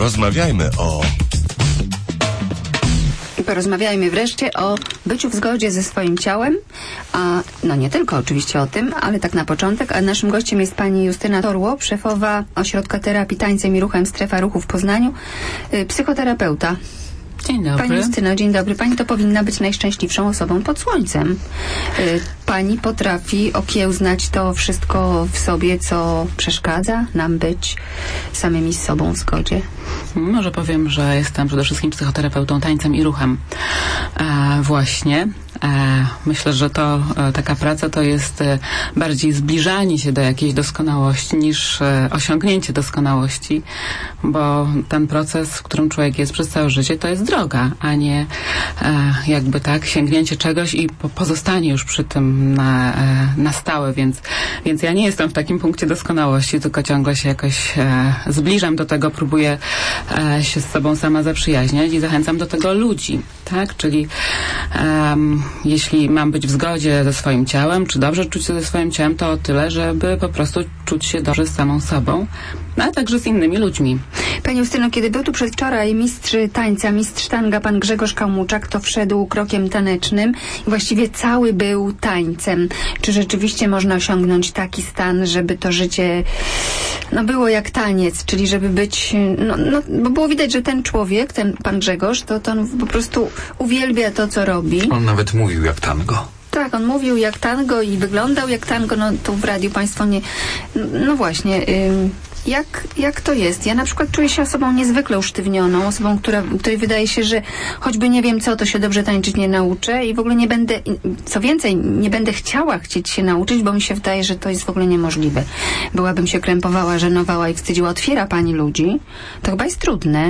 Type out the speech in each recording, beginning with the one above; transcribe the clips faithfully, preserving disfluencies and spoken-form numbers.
Porozmawiajmy o... Porozmawiajmy wreszcie o byciu w zgodzie ze swoim ciałem, a no nie tylko oczywiście o tym, ale tak na początek. A naszym gościem jest pani Justyna Torłop, szefowa Ośrodka Terapii Tańcem i Ruchem Strefa Ruchu w Poznaniu, yy, psychoterapeuta. Dzień dobry. Pani Justyno, dzień dobry. Pani to powinna być najszczęśliwszą osobą pod słońcem. Yy, pani potrafi okiełznać to wszystko w sobie, co przeszkadza nam być samymi z sobą w zgodzie. Może powiem, że jestem przede wszystkim psychoterapeutą tańcem i ruchem. E, właśnie. E, myślę, że to e, taka praca to jest e, bardziej zbliżanie się do jakiejś doskonałości niż e, osiągnięcie doskonałości, bo ten proces, w którym człowiek jest przez całe życie, to jest droga, a nie e, jakby tak sięgnięcie czegoś i po, pozostanie już przy tym na, e, na stałe, więc, więc ja nie jestem w takim punkcie doskonałości, tylko ciągle się jakoś e, zbliżam do tego, próbuję e, się z sobą sama zaprzyjaźniać i zachęcam do tego ludzi, tak? Czyli um, jeśli mam być w zgodzie ze swoim ciałem, czy dobrze czuć się ze swoim ciałem, to o tyle, żeby po prostu czuć się dobrze z samą sobą, no, a także z innymi ludźmi. Pani Justyno, kiedy był tu przedwczoraj mistrz tańca, mistrz tanga, pan Grzegorz Kałmuczak, to wszedł krokiem tanecznym i właściwie cały był tańcem. Czy rzeczywiście można osiągnąć taki stan, żeby to życie no, było jak taniec, czyli żeby być, no, no, bo było widać, że ten człowiek, ten pan Grzegorz, to, to on po prostu uwielbia to, co robi. On nawet mówił jak tango. Tak, on mówił jak tango i wyglądał jak tango, no tu w radiu państwo nie... No właśnie, ym, jak, jak to jest? Ja na przykład czuję się osobą niezwykle usztywnioną, osobą, która, której wydaje się, że choćby nie wiem co, to się dobrze tańczyć nie nauczę i w ogóle nie będę, co więcej, nie będę chciała chcieć się nauczyć, bo mi się wydaje, że to jest w ogóle niemożliwe. Byłabym się krępowała, żenowała i wstydziła. Otwiera pani ludzi, to chyba jest trudne.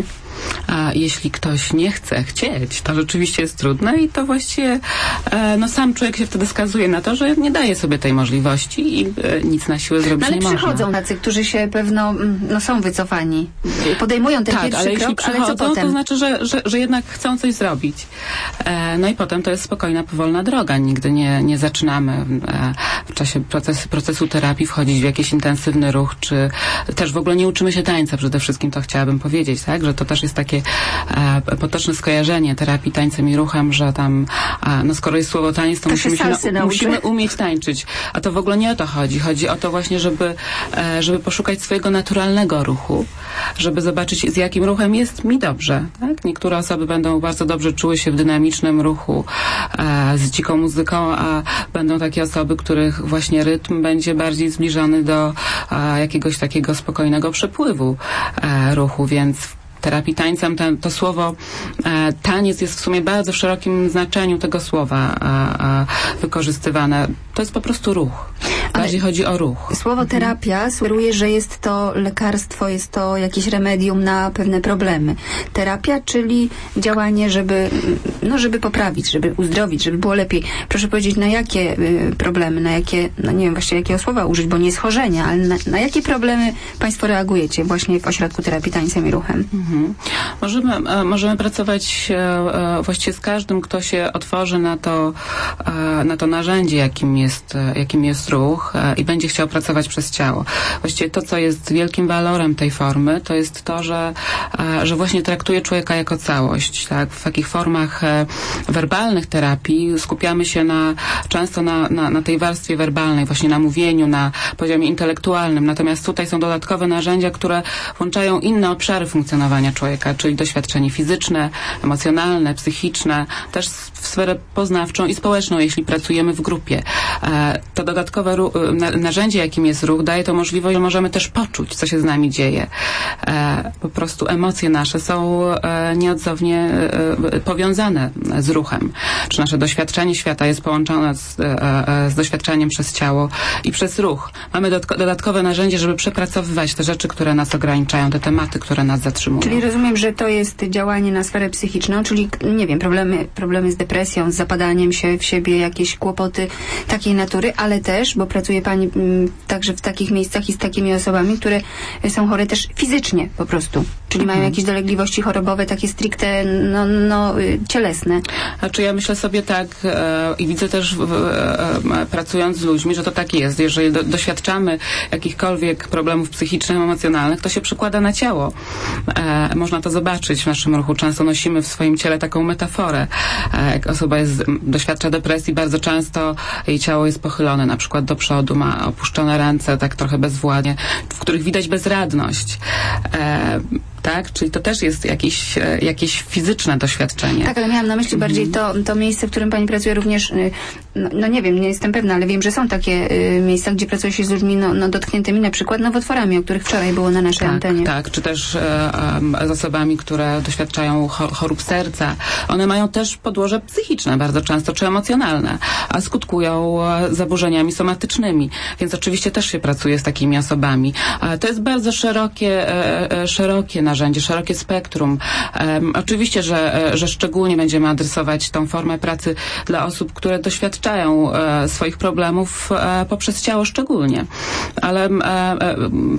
A jeśli ktoś nie chce chcieć, to rzeczywiście jest trudne i to właściwie e, no sam człowiek się wtedy skazuje na to, że nie daje sobie tej możliwości i e, nic na siłę zrobić no, ale nie można. przychodzą tacy, którzy się pewno no, są wycofani. Podejmują ten tak, pierwszy ale jeśli krok, przychodzą, ale co potem? To znaczy, że, że, że jednak chcą coś zrobić. E, no i potem to jest spokojna, powolna droga. Nigdy nie, nie zaczynamy e, w czasie proces, procesu terapii wchodzić w jakiś intensywny ruch, czy też w ogóle nie uczymy się tańca przede wszystkim, to chciałabym powiedzieć, tak, że to też jest takie e, potoczne skojarzenie terapii tańcem i ruchem, że tam, e, no skoro jest słowo taniec, to, to musimy, się na, musimy umieć tańczyć. A to w ogóle nie o to chodzi. Chodzi o to właśnie, żeby, e, żeby poszukać swojego naturalnego ruchu, żeby zobaczyć, z jakim ruchem jest mi dobrze. Tak? Niektóre osoby będą bardzo dobrze czuły się w dynamicznym ruchu e, z dziką muzyką, a będą takie osoby, których właśnie rytm będzie bardziej zbliżony do e, jakiegoś takiego spokojnego przepływu e, ruchu, więc terapii tańcem ten, to słowo e, taniec jest w sumie bardzo w szerokim znaczeniu tego słowa e, e, wykorzystywane. To jest po prostu ruch. Bardziej Ale chodzi o ruch. Słowo terapia sugeruje, że jest to lekarstwo, jest to jakieś remedium na pewne problemy. Terapia, czyli działanie, żeby, no, żeby poprawić, żeby uzdrowić, żeby było lepiej. Proszę powiedzieć, na jakie y, problemy, na jakie, no nie wiem właściwie jakiego słowa użyć, bo nie schorzenia, ale na, na jakie problemy państwo reagujecie właśnie w Ośrodku Terapii Tańcem i Ruchem? Mhm. Możemy, e, możemy pracować e, właściwie z każdym, kto się otworzy na to, e, na to narzędzie, jakim jest, e, jakim jest ruch e, i będzie chciał pracować przez ciało. Właściwie to, co jest wielkim walorem tej formy, to jest to, że, e, że właśnie traktuje człowieka jako całość. Tak? W takich formach e, werbalnych terapii skupiamy się na, często na, na, na tej warstwie werbalnej, właśnie na mówieniu, na poziomie intelektualnym. Natomiast tutaj są dodatkowe narzędzia, które włączają inne obszary funkcjonowania człowieka, czyli doświadczenie fizyczne, emocjonalne, psychiczne, też w sferę poznawczą i społeczną, jeśli pracujemy w grupie. E, to dodatkowe na, narzędzie, jakim jest ruch, daje to możliwość, że możemy też poczuć, co się z nami dzieje. E, po prostu emocje nasze są e, nieodzownie e, powiązane z ruchem. Czy nasze doświadczenie świata jest połączone z, e, z doświadczeniem przez ciało i przez ruch. Mamy dodatkowe narzędzie, żeby przepracowywać te rzeczy, które nas ograniczają, te tematy, które nas zatrzymują. Czyli rozumiem, że to jest działanie na sferę psychiczną, czyli, nie wiem, problemy, problemy z depresją, z zapadaniem się w siebie, jakieś kłopoty takiej natury, ale też, bo pracuje pani m, także w takich miejscach i z takimi osobami, które są chore też fizycznie po prostu, czyli mhm. mają jakieś dolegliwości chorobowe, takie stricte no, no, cielesne. Znaczy ja myślę sobie tak e, i widzę też w, e, pracując z ludźmi, że to tak jest. Jeżeli do, doświadczamy jakichkolwiek problemów psychicznych, emocjonalnych, to się przekłada na ciało. E, można to zobaczyć w naszym ruchu. Często nosimy w swoim ciele taką metaforę. E, jak osoba jest, doświadcza depresji, bardzo często jej ciało jest pochylone na przykład do przodu, ma opuszczone ręce, tak trochę bezwładnie, w których widać bezradność. E, tak? Czyli to też jest jakieś, jakieś fizyczne doświadczenie. Tak, ale miałam na myśli bardziej to, to miejsce, w którym pani pracuje również, no, no nie wiem, nie jestem pewna, ale wiem, że są takie y, miejsca, gdzie pracuje się z ludźmi no, no, dotkniętymi na przykład nowotworami, o których wczoraj było na naszej tak, antenie. Tak, czy też e, e, z osobami, które doświadczają chorób serca. One mają też podłoże psychiczne bardzo często, czy emocjonalne, a skutkują zaburzeniami somatycznymi. Więc oczywiście też się pracuje z takimi osobami. A to jest bardzo szerokie, e, e, szerokie narzędzie, szerokie spektrum. Um, oczywiście, że, że szczególnie będziemy adresować tą formę pracy dla osób, które doświadczają e, swoich problemów e, poprzez ciało szczególnie. Ale e, e,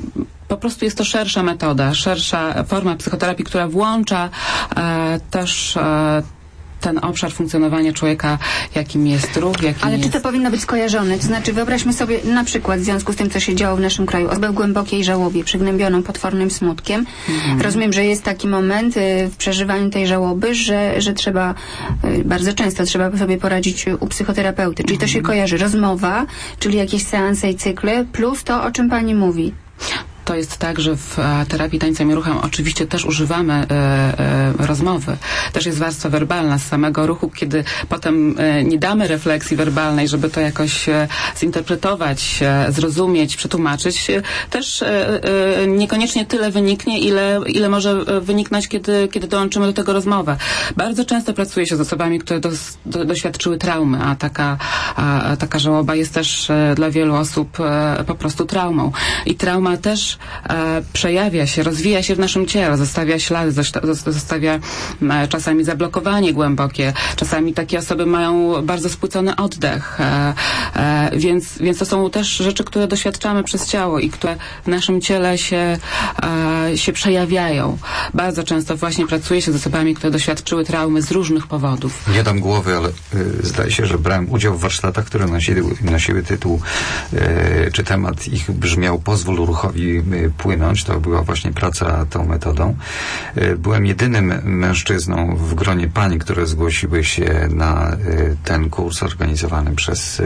po prostu jest to szersza metoda, szersza forma psychoterapii, która włącza e, też e, ten obszar funkcjonowania człowieka, jakim jest ruch, jakim Ale jest... czy to powinno być skojarzone? To znaczy, wyobraźmy sobie na przykład w związku z tym, co się działo w naszym kraju, osobę w głębokiej żałobie, przygnębioną potwornym smutkiem. Mhm. Rozumiem, że jest taki moment y, w przeżywaniu tej żałoby, że, że trzeba, y, bardzo często trzeba sobie poradzić u psychoterapeuty. Czyli to się kojarzy rozmowa, czyli jakieś seanse i cykle, plus to, o czym pani mówi. To jest tak, że w e, terapii tańcem i ruchem oczywiście też używamy e, e, rozmowy. Też jest warstwa werbalna z samego ruchu, kiedy potem e, nie damy refleksji werbalnej, żeby to jakoś e, zinterpretować, e, zrozumieć, przetłumaczyć. E, też e, e, niekoniecznie tyle wyniknie, ile, ile może wyniknąć, kiedy, kiedy dołączymy do tego rozmowę. Bardzo często pracuje się z osobami, które dos, do, doświadczyły traumy, a taka, a, taka żałoba jest też e, dla wielu osób e, po prostu traumą. I trauma też E, przejawia się, rozwija się w naszym ciele, zostawia ślady, zostawia e, czasami zablokowanie głębokie, czasami takie osoby mają bardzo spłycony oddech, e, e, więc, więc to są też rzeczy, które doświadczamy przez ciało i które w naszym ciele się, e, się przejawiają. Bardzo często właśnie pracuje się z osobami, które doświadczyły traumy z różnych powodów. Nie dam głowy, ale y, zdaje się, że brałem udział w warsztatach, które nosiły, nosiły tytuł, y, czy temat ich brzmiał Pozwól ruchowi płynąć. To była właśnie praca tą metodą. Byłem jedynym mężczyzną w gronie pań, które zgłosiły się na ten kurs organizowany przez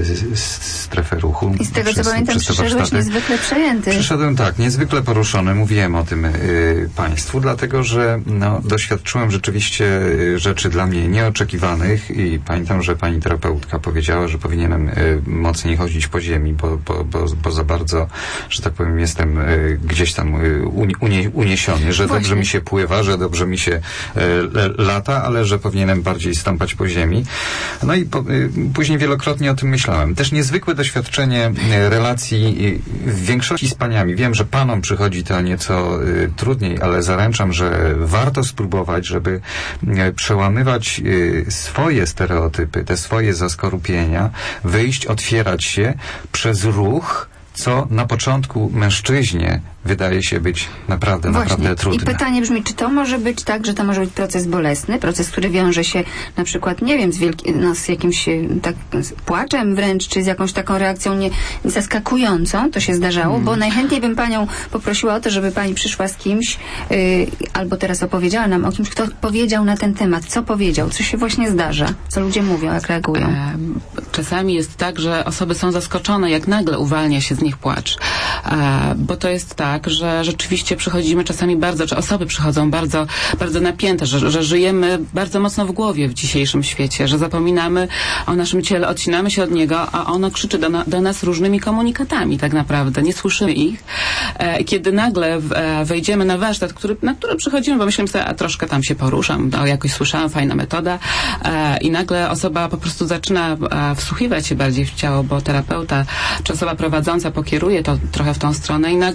Strefę Ruchu. I z tego, przez, co pamiętam, przyszedłeś niezwykle przejęty. Przyszedłem tak, niezwykle poruszony. Mówiłem o tym y, Państwu, dlatego, że no, doświadczyłem rzeczywiście rzeczy dla mnie nieoczekiwanych i pamiętam, że pani terapeutka powiedziała, że powinienem y, mocniej chodzić po ziemi, bo, bo, bo, bo za bardzo, że tak powiem, jestem y, gdzieś tam y, unie, uniesiony, że Właśnie. dobrze mi się pływa, że dobrze mi się y, lata, ale że powinienem bardziej stąpać po ziemi. No i po, y, później wielokrotnie o tym myślałem. Też niezwykłe doświadczenie y, relacji y, w większości z paniami. Wiem, że panom przychodzi to nieco y, trudniej, ale zaręczam, że warto spróbować, żeby y, przełamywać y, swoje stereotypy, te swoje zaskorupienia, wyjść, otwierać się przez ruch, co na początku mężczyźnie wydaje się być naprawdę, Właśnie. naprawdę trudne. I pytanie brzmi, czy to może być tak, że to może być proces bolesny, proces, który wiąże się na przykład, nie wiem, z, wielki, no, z jakimś tak, z płaczem wręcz, czy z jakąś taką reakcją nie, zaskakującą, to się zdarzało, hmm. bo najchętniej bym panią poprosiła o to, żeby pani przyszła z kimś, yy, albo teraz opowiedziała nam o kimś, kto powiedział na ten temat, co powiedział, co się właśnie zdarza, co ludzie mówią, jak reagują. E, czasami jest tak, że osoby są zaskoczone, jak nagle uwalnia się z nich płacz, e, bo to jest tak, że rzeczywiście przychodzimy czasami bardzo, czy osoby przychodzą bardzo, bardzo napięte, że, że żyjemy bardzo mocno w głowie w dzisiejszym świecie, że zapominamy o naszym ciele, odcinamy się od niego, a ono krzyczy do, na, do nas różnymi komunikatami tak naprawdę, nie słyszymy ich. E, kiedy nagle w, e, wejdziemy na warsztat, który, na który przychodzimy, bo myślimy sobie, a troszkę tam się poruszam, o, jakoś słyszałam, fajna metoda e, i nagle osoba po prostu zaczyna e, wsłuchiwać się bardziej w ciało, bo terapeuta czy osoba prowadząca pokieruje to trochę w tą stronę i nagle uwalnia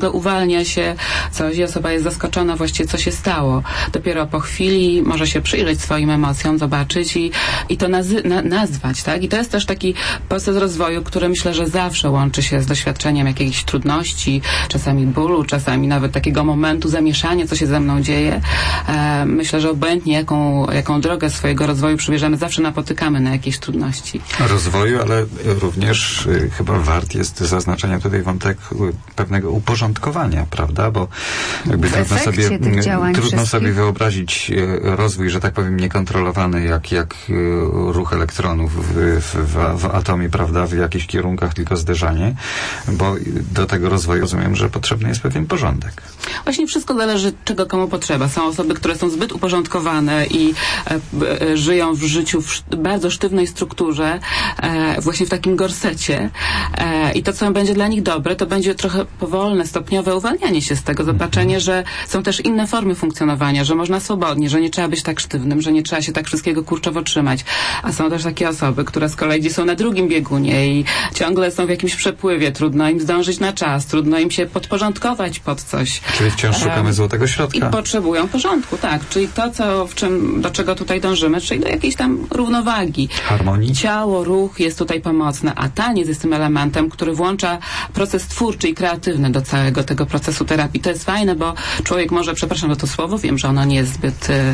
wyłania się coś i osoba jest zaskoczona właściwie, co się stało. Dopiero po chwili może się przyjrzeć swoim emocjom, zobaczyć i, i to nazy- na, nazwać, tak? I to jest też taki proces rozwoju, który myślę, że zawsze łączy się z doświadczeniem jakichś trudności, czasami bólu, czasami nawet takiego momentu zamieszania, co się ze mną dzieje. E, myślę, że obojętnie jaką, jaką drogę swojego rozwoju przybierzemy, zawsze napotykamy na jakieś trudności. Rozwoju, ale również y, chyba wart jest zaznaczenia tutaj wątek y, pewnego uporządkowania, prawda? Bo jakby W trudno efekcie sobie, tych działań trudno wszystkich. sobie wyobrazić y, rozwój, że tak powiem, niekontrolowany jak, jak y, ruch elektronów w, w, w, w atomie, prawda? W jakichś kierunkach tylko zderzanie, bo do tego rozwoju rozumiem, że potrzebny jest pewien porządek. Właśnie wszystko zależy, czego komu potrzeba. Są osoby, które są zbyt uporządkowane i e, e, żyją w życiu w sz- bardzo sztywnej strukturze, e, właśnie w takim gorsecie. E, I to, co będzie dla nich dobre, to będzie trochę powolne, stopniowe uwalnianie się z tego, zobaczenie, że są też inne formy funkcjonowania, że można swobodnie, że nie trzeba być tak sztywnym, że nie trzeba się tak wszystkiego kurczowo trzymać. A są też takie osoby, które z kolei gdzieś są na drugim biegunie i ciągle są w jakimś przepływie, trudno im zdążyć na czas, trudno im się podporządkować pod coś. Czyli wciąż szukamy E, złotego środka. I potrzebują porządku, tak. Czyli to, co, w czym, do czego tutaj dążymy, czyli do jakiejś tam równowagi. Harmonii. Ciało, ruch jest tutaj pomocne, a taniec jest tym elementem, który włącza proces twórczy i kreatywny do całego tego procesu terapii. To jest fajne, bo człowiek może, przepraszam za to słowo, wiem, że ono nie jest zbyt... E,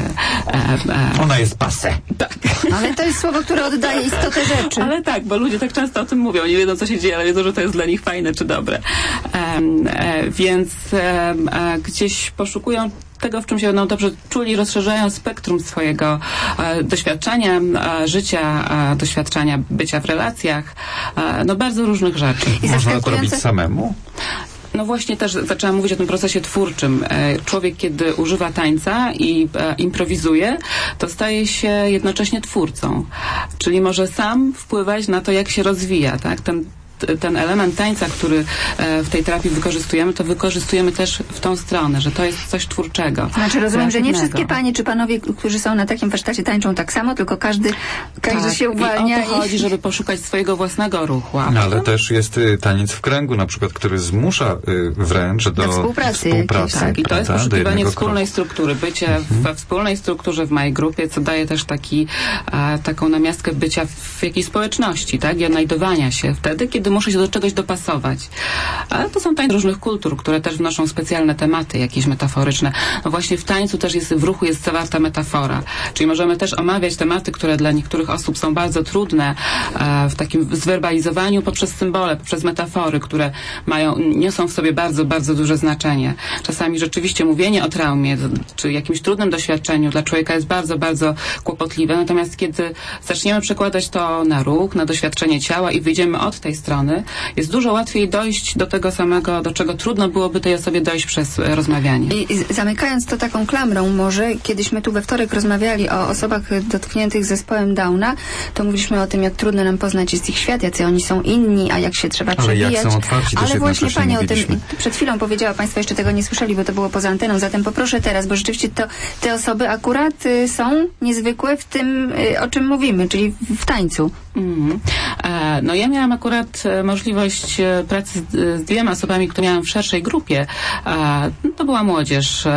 e, Ona jest passé. tak. Ale to jest słowo, które oddaje istotę rzeczy. Ale tak, bo ludzie tak często o tym mówią, nie wiedzą, co się dzieje, ale wiedzą, że to jest dla nich fajne czy dobre. Um, e, więc e, e, gdzieś poszukują tego, w czym się będą dobrze czuli, rozszerzają spektrum swojego e, doświadczenia e, życia, e, doświadczenia bycia w relacjach, e, no bardzo różnych rzeczy. I Można to zaskakujące- robić samemu? No właśnie też zaczęłam mówić o tym procesie twórczym. E, Człowiek, kiedy używa tańca i e, improwizuje, to staje się jednocześnie twórcą. Czyli może sam wpływać na to, jak się rozwija, tak? Ten ten element tańca, który e, w tej terapii wykorzystujemy, to wykorzystujemy też w tą stronę, że to jest coś twórczego. Znaczy rozumiem, że nie kreatywnego. wszystkie panie czy panowie, którzy są na takim warsztacie, tańczą tak samo, tylko każdy, każdy Tak, się uwalnia. I o to chodzi, żeby poszukać swojego własnego ruchu. A No, ale potem- też jest y, taniec w kręgu, na przykład, który zmusza y, wręcz do, Do współpracy współpracy jakiejś, Tak, i to jest prawda? Do poszukiwanie jednego wspólnej kroku. struktury, bycie we wspólnej strukturze w mojej grupie, co daje też taki, a, taką namiastkę bycia w jakiejś społeczności, tak, i odnajdowania się wtedy, kiedy muszę się do czegoś dopasować. Ale to są tańce różnych kultur, które też wnoszą specjalne tematy, jakieś metaforyczne. No właśnie w tańcu też jest, w ruchu jest zawarta metafora, czyli możemy też omawiać tematy, które dla niektórych osób są bardzo trudne e, w takim zwerbalizowaniu poprzez symbole, poprzez metafory, które mają, niosą w sobie bardzo, bardzo duże znaczenie. Czasami rzeczywiście mówienie o traumie, czy jakimś trudnym doświadczeniu dla człowieka jest bardzo, bardzo kłopotliwe, natomiast kiedy zaczniemy przekładać to na ruch, na doświadczenie ciała i wyjdziemy od tej strony, jest dużo łatwiej dojść do tego samego, do czego trudno byłoby tej osobie dojść przez e, rozmawianie. I z- zamykając to taką klamrą może, kiedyśmy tu we wtorek rozmawiali o osobach dotkniętych zespołem Downa, to mówiliśmy o tym, jak trudno nam poznać jest ich świat, jacy oni są inni, a jak się trzeba Ale przewijać. jak są otwarci, też Ale właśnie jednocześnie Pani o tym mówiliśmy. przed chwilą powiedziała, Państwo jeszcze tego nie słyszeli, bo to było poza anteną, zatem poproszę teraz, bo rzeczywiście to, te osoby akurat y, są niezwykłe w tym, y, o czym mówimy, czyli w, w tańcu. Mhm. E, No ja miałam akurat e, możliwość e, pracy z, z dwiema osobami, które miałam w szerszej grupie. E, no to była młodzież e,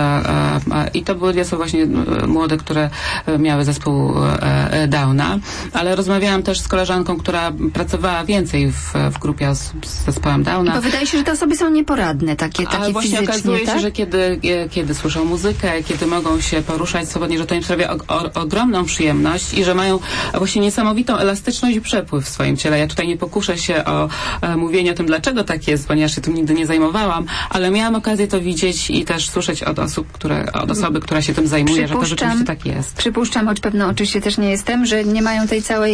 e, i to były dwie osoby właśnie e, młode, które e, miały zespół e, e, Downa, ale rozmawiałam też z koleżanką, która pracowała więcej w, w grupie osób z zespołem Downa. Bo wydaje się, że te osoby są nieporadne, takie, takie Ale właśnie fizycznie, okazuje tak? się, że kiedy, e, kiedy słyszą muzykę, kiedy mogą się poruszać swobodnie, że to im sprawia o, o, ogromną przyjemność i że mają właśnie niesamowitą elastyczność i przepływ w swoim ciele. Ja tutaj nie pokuszę się o e, mówienie o tym, dlaczego tak jest, ponieważ się tym nigdy nie zajmowałam, ale miałam okazję to widzieć i też słyszeć od osób, które, od osoby, która się tym zajmuje, że to rzeczywiście tak jest. Przypuszczam, choć pewno oczywiście też nie jestem, że nie mają tej całej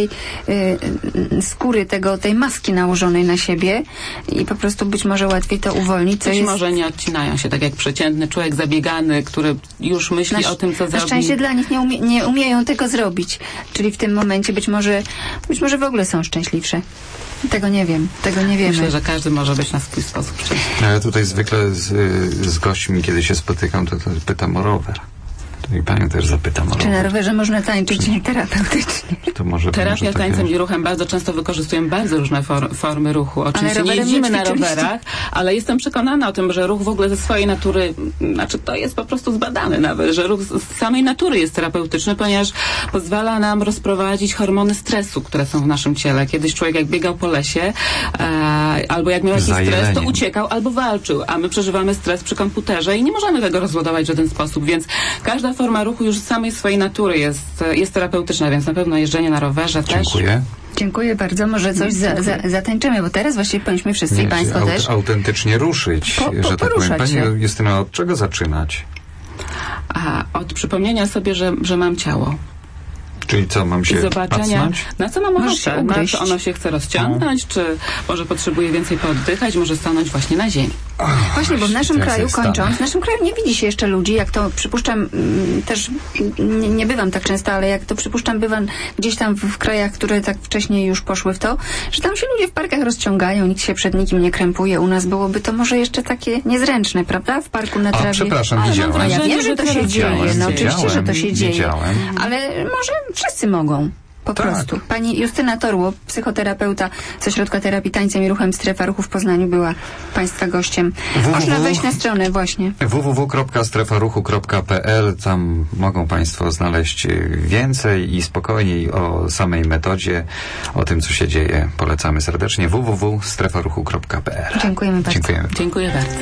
y, skóry, tego, tej maski nałożonej na siebie i po prostu być może łatwiej to uwolnić, co Być jest... może nie odcinają się, tak jak przeciętny człowiek zabiegany, który już myśli Na, o tym, co na zrobi. szczęście dla nich nie, umie, nie umieją tego zrobić. Czyli w tym momencie być może, być może w ogóle są szczęśliwsze. Tego nie wiem, tego nie wiemy. Myślę, że każdy może być na swój sposób szczęśliwy. Ja tutaj zwykle z, z gośćmi, kiedy się spotykam, to, to pytam o rower. To i panią też zapytam. Czy na rowerze można tańczyć Czy... terapeutycznie? To może, Terapia może tańcem takie... i ruchem bardzo często wykorzystują bardzo różne for, formy ruchu. Oczywiście nie rowerem jeździmy nie na ćwiczyliście? rowerach, ale jestem przekonana o tym, że ruch w ogóle ze swojej natury, znaczy to jest po prostu zbadane nawet, że ruch z samej natury jest terapeutyczny, ponieważ pozwala nam rozprowadzić hormony stresu, które są w naszym ciele. Kiedyś człowiek jak biegał po lesie e, albo jak miał jakiś stres, to uciekał albo walczył, a my przeżywamy stres przy komputerze i nie możemy tego rozładować w żaden sposób, więc każda forma ruchu już z samej swojej natury jest, jest terapeutyczna, więc na pewno jeżdżenie na rowerze też. Dziękuję. Dziękuję bardzo. Może coś za, za, zatańczymy, bo teraz właściwie powinniśmy wszyscy Nie, i Państwo aut, też autentycznie ruszyć, po, po, że tak powiem. Pani się. Justyno, od czego zaczynać? A, od przypomnienia sobie, że, że mam ciało. Czyli co, mam się I zobaczenia, pacnąć? na co mam Możesz się ochotę, na ugryźć. co ono się chce rozciągnąć, No. czy może potrzebuje więcej pooddychać, może stanąć właśnie na ziemi. Ach, Właśnie, bo w naszym to ja kraju, sobie kończąc, stanę. w naszym kraju nie widzi się jeszcze ludzi, jak to przypuszczam, mm, też nie, nie bywam tak często, ale jak to przypuszczam, bywam gdzieś tam w, w krajach, które tak wcześniej już poszły w to, że tam się ludzie w parkach rozciągają, nikt się przed nikim nie krępuje. U nas byłoby to może jeszcze takie niezręczne, prawda? W parku na A, trawie. przepraszam, Ale widziałem. mam Ja wiem, że to się Widziałem, dzieje, no oczywiście, że to się dzieje, Widziałem. ale może wszyscy mogą. Po Tak. prostu. Pani Justyna Torło, psychoterapeuta z Ośrodka Terapii Tańcem i Ruchem Strefa Ruchu w Poznaniu, była Państwa gościem. www. Można wejść na stronę właśnie. w w w kropka strefa ruchu kropka p l. Tam mogą Państwo znaleźć więcej i spokojniej o samej metodzie, o tym, co się dzieje. Polecamy serdecznie. w w w kropka strefa ruchu kropka p l. Dziękujemy bardzo. Dziękujemy. Dziękuję bardzo.